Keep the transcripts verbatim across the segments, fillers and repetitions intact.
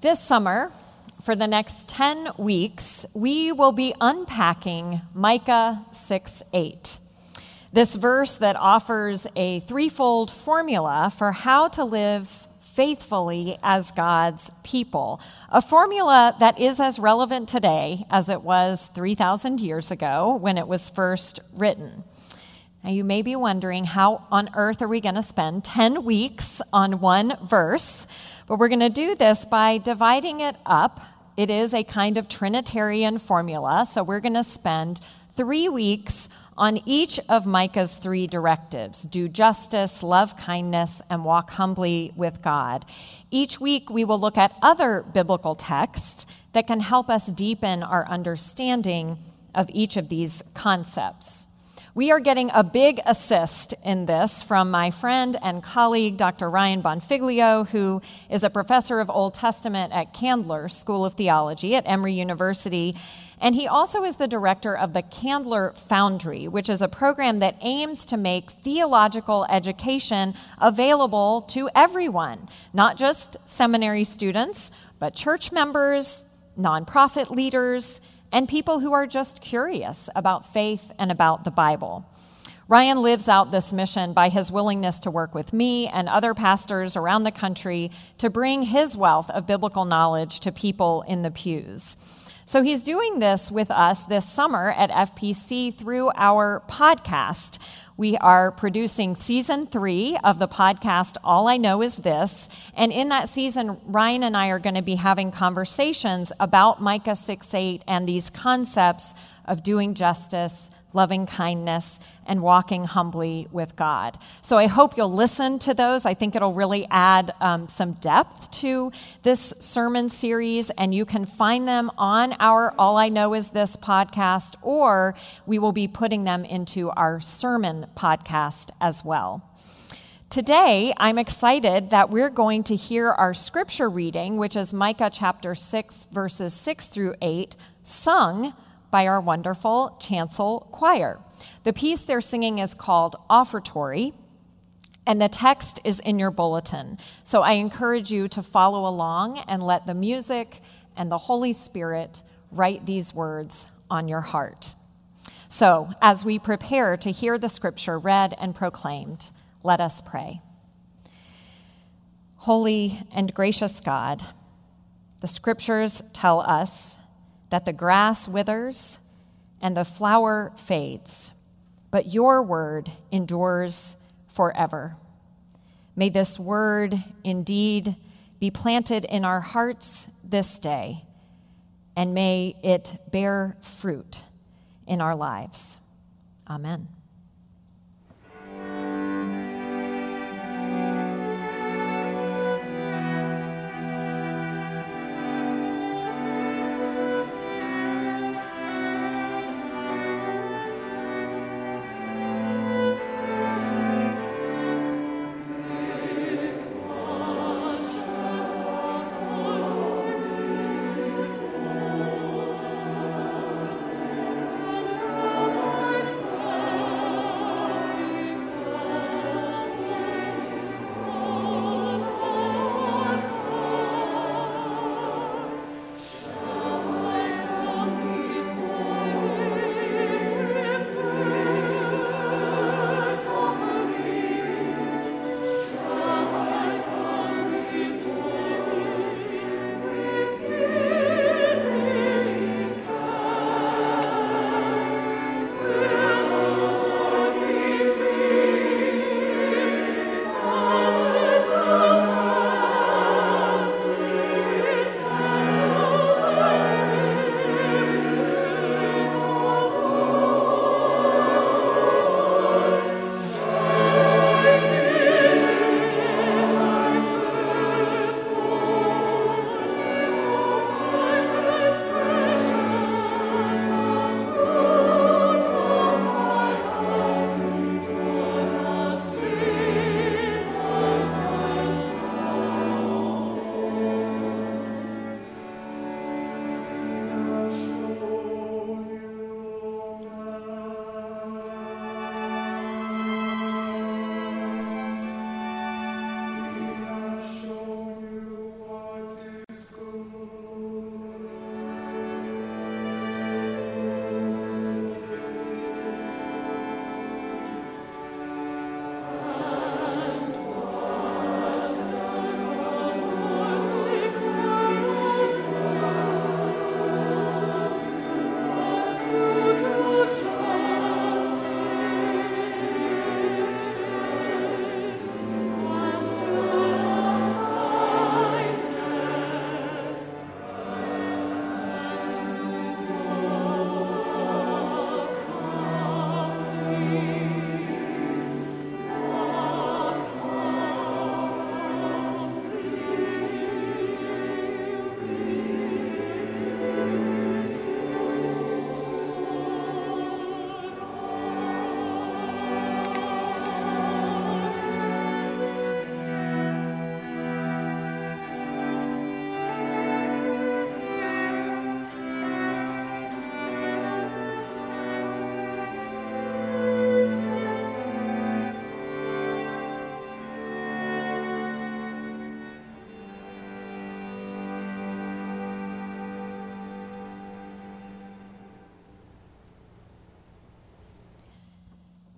This summer, for the next ten weeks, we will be unpacking Micah six eight. This verse that offers a threefold formula for how to live faithfully as God's people. A formula that is as relevant today as it was three thousand years ago when it was first written. Now, you may be wondering, how on earth are we going to spend ten weeks on one verse? But we're going to do this by dividing it up. It is a kind of Trinitarian formula, so we're going to spend three weeks on each of Micah's three directives: do justice, love kindness, and walk humbly with God. Each week, we will look at other biblical texts that can help us deepen our understanding of each of these concepts. We are getting a big assist in this from my friend and colleague, Doctor Ryan Bonfiglio, who is a professor of Old Testament at Candler School of Theology at Emory University. And he also is the director of the Candler Foundry, which is a program that aims to make theological education available to everyone, not just seminary students, but church members, nonprofit leaders, and people who are just curious about faith and about the Bible. Ryan lives out this mission by his willingness to work with me and other pastors around the country to bring his wealth of biblical knowledge to people in the pews. So he's doing this with us this summer at F P C through our podcast. We are producing season three of the podcast, All I Know Is This. And in that season, Ryan and I are going to be having conversations about Micah six eight and these concepts of doing justice, loving kindness, and walking humbly with God. So I hope you'll listen to those. I think it'll really add um, some depth to this sermon series, and you can find them on our All I Know Is This podcast, or we will be putting them into our sermon podcast as well. Today, I'm excited that we're going to hear our scripture reading, which is Micah chapter six, verses six through eight, sung by our wonderful chancel choir. The piece they're singing is called Offertory, and the text is in your bulletin. So I encourage you to follow along and let the music and the Holy Spirit write these words on your heart. So as we prepare to hear the scripture read and proclaimed, let us pray. Holy and gracious God, the scriptures tell us that the grass withers and the flower fades, but your word endures forever. May this word indeed be planted in our hearts this day, and may it bear fruit in our lives. Amen. Oh,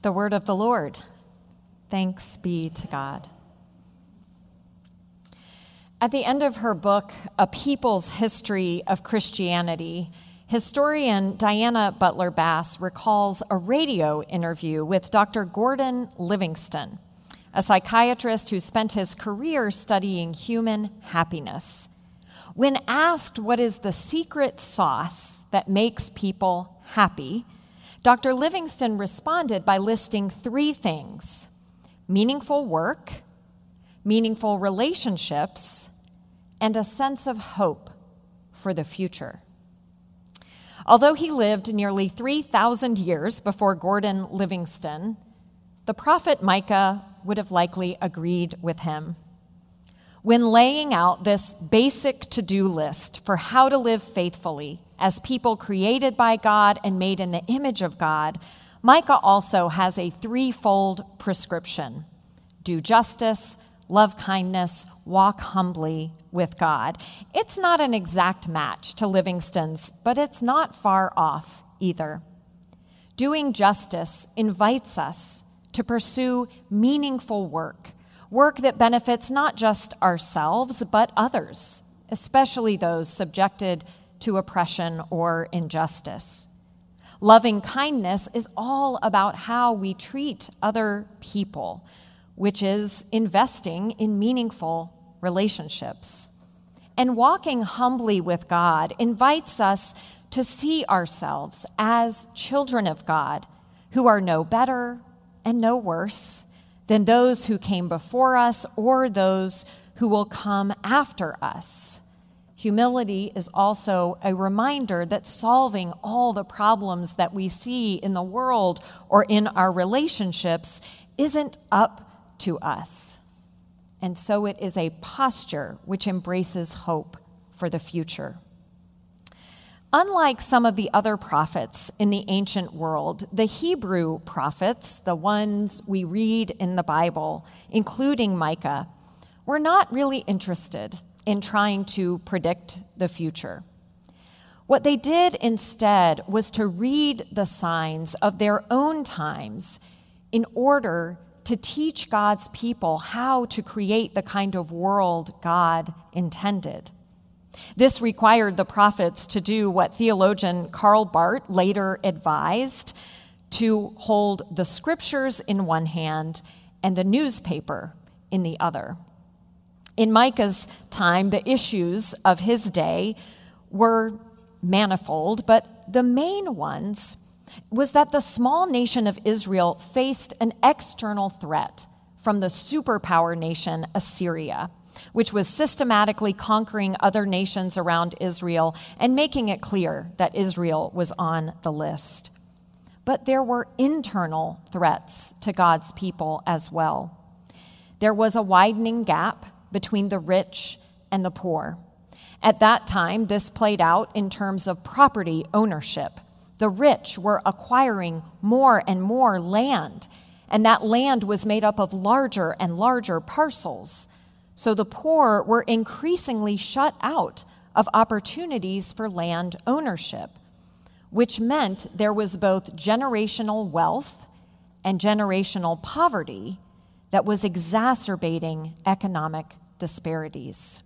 The word of the Lord. Thanks be to God. At the end of her book, A People's History of Christianity, historian Diana Butler Bass recalls a radio interview with Doctor Gordon Livingston, a psychiatrist who spent his career studying human happiness. When asked what is the secret sauce that makes people happy, Doctor Livingston responded by listing three things: meaningful work, meaningful relationships, and a sense of hope for the future. Although he lived nearly three thousand years before Gordon Livingston, the prophet Micah would have likely agreed with him. When laying out this basic to-do list for how to live faithfully as people created by God and made in the image of God, Micah also has a threefold prescription: do justice, love kindness, walk humbly with God. It's not an exact match to Livingston's, but it's not far off either. Doing justice invites us to pursue meaningful work, work that benefits not just ourselves, but others, especially those subjected to oppression or injustice. Loving kindness is all about how we treat other people, which is investing in meaningful relationships. And walking humbly with God invites us to see ourselves as children of God who are no better and no worse than those who came before us or those who will come after us. Humility is also a reminder that solving all the problems that we see in the world or in our relationships isn't up to us. And so it is a posture which embraces hope for the future. Unlike some of the other prophets in the ancient world, the Hebrew prophets, the ones we read in the Bible, including Micah, were not really interested in trying to predict the future. What they did instead was to read the signs of their own times in order to teach God's people how to create the kind of world God intended. This required the prophets to do what theologian Karl Barth later advised, to hold the scriptures in one hand and the newspaper in the other. In Micah's time, the issues of his day were manifold, but the main ones was that the small nation of Israel faced an external threat from the superpower nation Assyria, which was systematically conquering other nations around Israel and making it clear that Israel was on the list. But there were internal threats to God's people as well. There was a widening gap between the rich and the poor. At that time, this played out in terms of property ownership. The rich were acquiring more and more land, and that land was made up of larger and larger parcels. So the poor were increasingly shut out of opportunities for land ownership, which meant there was both generational wealth and generational poverty that was exacerbating economic disparities.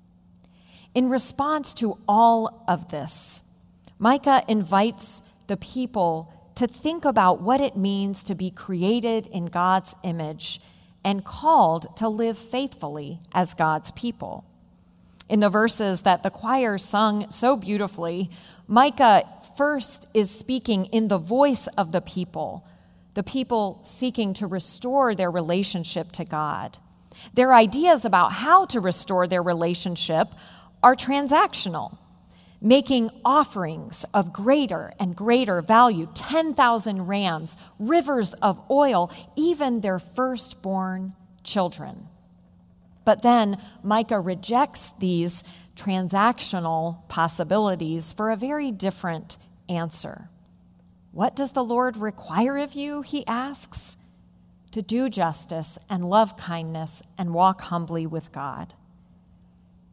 In response to all of this, Micah invites the people to think about what it means to be created in God's image and called to live faithfully as God's people. In the verses that the choir sung so beautifully, Micah first is speaking in the voice of the people, the people seeking to restore their relationship to God. Their ideas about how to restore their relationship are transactional, making offerings of greater and greater value, ten thousand rams, rivers of oil, even their firstborn children. But then Micah rejects these transactional possibilities for a very different answer. What does the Lord require of you, he asks? To do justice and love kindness and walk humbly with God.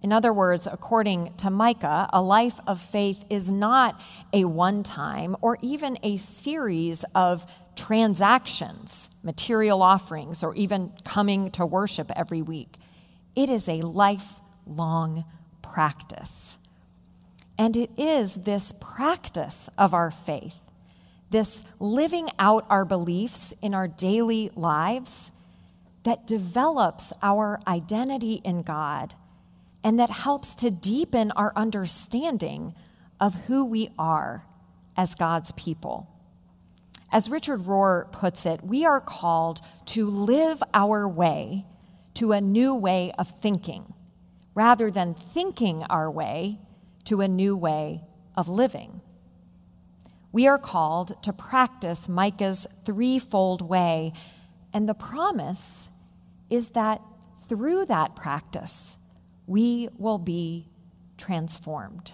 In other words, according to Micah, a life of faith is not a one-time or even a series of transactions, material offerings, or even coming to worship every week. It is a lifelong practice. And it is this practice of our faith, this living out our beliefs in our daily lives, that develops our identity in God and that helps to deepen our understanding of who we are as God's people. As Richard Rohr puts it, we are called to live our way to a new way of thinking, rather than thinking our way to a new way of living. We are called to practice Micah's threefold way, and the promise is that through that practice, we will be transformed.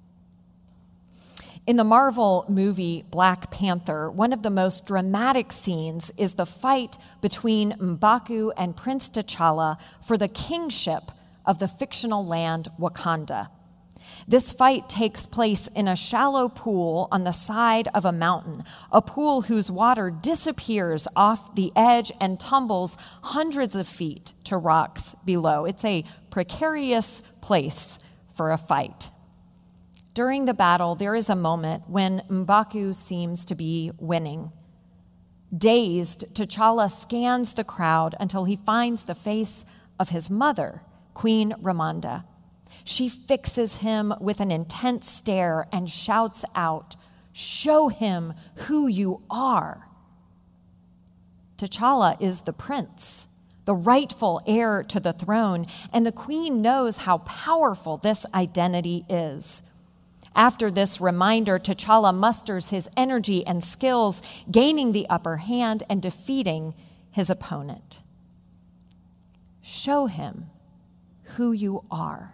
In the Marvel movie Black Panther, one of the most dramatic scenes is the fight between M'Baku and Prince T'Challa for the kingship of the fictional land Wakanda. This fight takes place in a shallow pool on the side of a mountain, a pool whose water disappears off the edge and tumbles hundreds of feet to rocks below. It's a precarious place for a fight. During the battle, there is a moment when M'Baku seems to be winning. Dazed, T'Challa scans the crowd until he finds the face of his mother, Queen Ramonda. She fixes him with an intense stare and shouts out, "Show him who you are." T'Challa is the prince, the rightful heir to the throne, and the queen knows how powerful this identity is. After this reminder, T'Challa musters his energy and skills, gaining the upper hand and defeating his opponent. Show him who you are.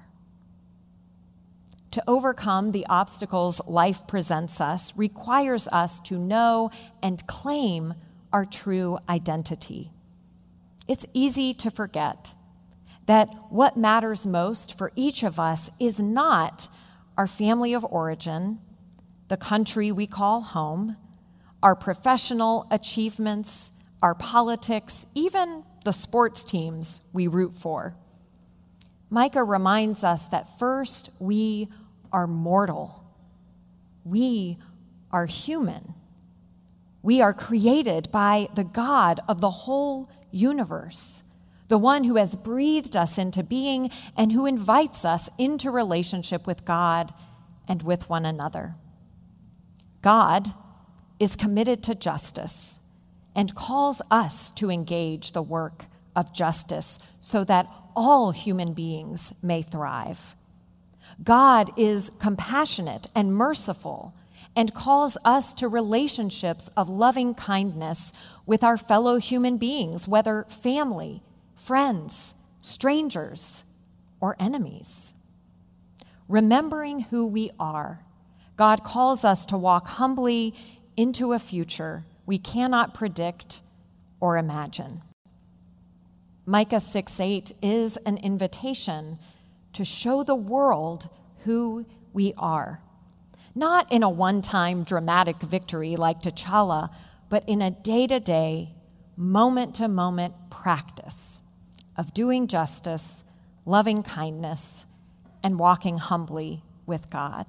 To overcome the obstacles life presents us requires us to know and claim our true identity. It's easy to forget that what matters most for each of us is not our family of origin, the country we call home, our professional achievements, our politics, even the sports teams we root for. Micah reminds us that first we are mortal. We are human. We are created by the God of the whole universe, the one who has breathed us into being and who invites us into relationship with God and with one another. God is committed to justice and calls us to engage the work of justice so that all human beings may thrive. God is compassionate and merciful and calls us to relationships of loving kindness with our fellow human beings, whether family, friends, strangers, or enemies. Remembering who we are, God calls us to walk humbly into a future we cannot predict or imagine. Micah six eight is an invitation to show the world who we are, not in a one-time dramatic victory like T'Challa, but in a day-to-day, moment-to-moment practice of doing justice, loving kindness, and walking humbly with God.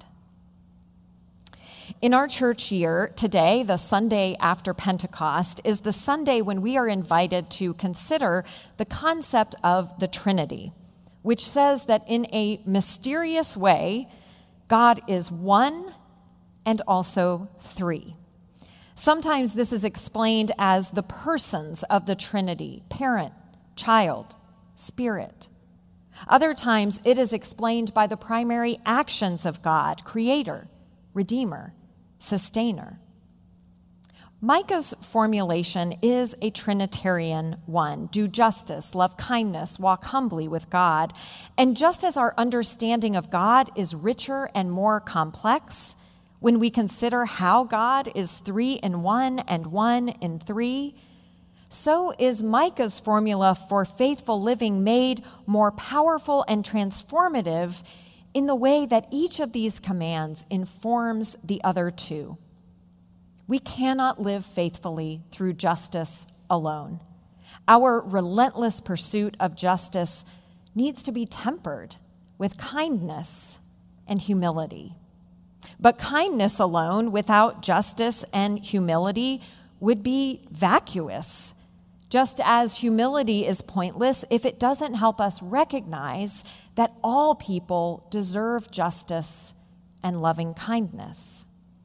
In our church year, today, the Sunday after Pentecost, is the Sunday when we are invited to consider the concept of the Trinity, which says that in a mysterious way, God is one and also three. Sometimes this is explained as the persons of the Trinity: parent, child, spirit. Other times it is explained by the primary actions of God: creator, redeemer, sustainer. Micah's formulation is a Trinitarian one: do justice, love kindness, walk humbly with God. And just as our understanding of God is richer and more complex when we consider how God is three in one and one in three, so is Micah's formula for faithful living made more powerful and transformative in the way that each of these commands informs the other two. We cannot live faithfully through justice alone. Our relentless pursuit of justice needs to be tempered with kindness and humility. But kindness alone without justice and humility would be vacuous, just as humility is pointless if it doesn't help us recognize that all people deserve justice and loving kindness.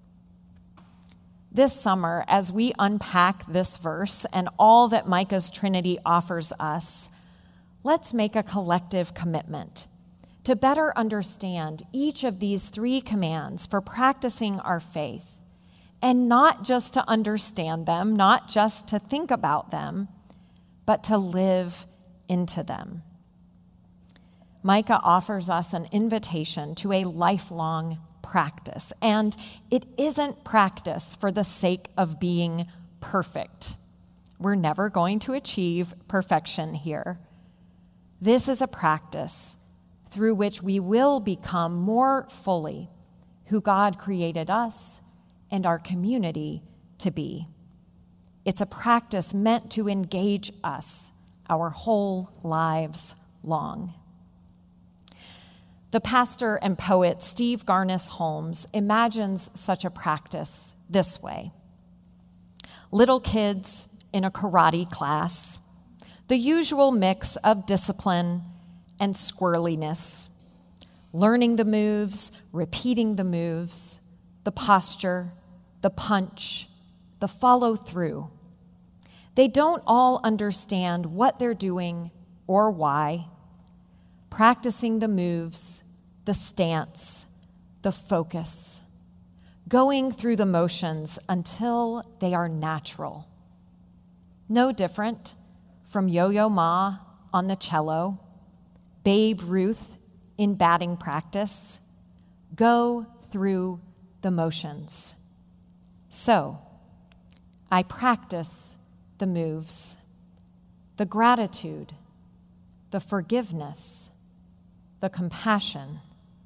This summer, as we unpack this verse and all that Micah's Trinity offers us, let's make a collective commitment to better understand each of these three commands for practicing our faith, and not just to understand them, not just to think about them, but to live into them. Micah offers us an invitation to a lifelong practice, and it isn't practice for the sake of being perfect. We're never going to achieve perfection here. This is a practice through which we will become more fully who God created us and our community to be. It's a practice meant to engage us our whole lives long. The pastor and poet Steve Garnaas Holmes imagines such a practice this way. Little kids in a karate class, the usual mix of discipline and squirreliness, learning the moves, repeating the moves, the posture, the punch, the follow through. They don't all understand what they're doing or why. Practicing the moves, the stance, the focus, going through the motions until they are natural. No different from Yo-Yo Ma on the cello, Babe Ruth in batting practice. Go through the motions. So, I practice the moves, the gratitude, the forgiveness, the compassion.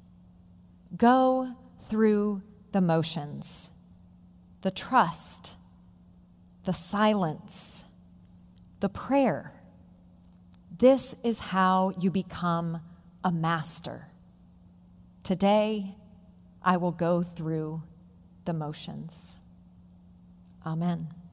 Go through the motions, the trust, the silence, the prayer. This is how you become a master. Today, I will go through the motions. Amen.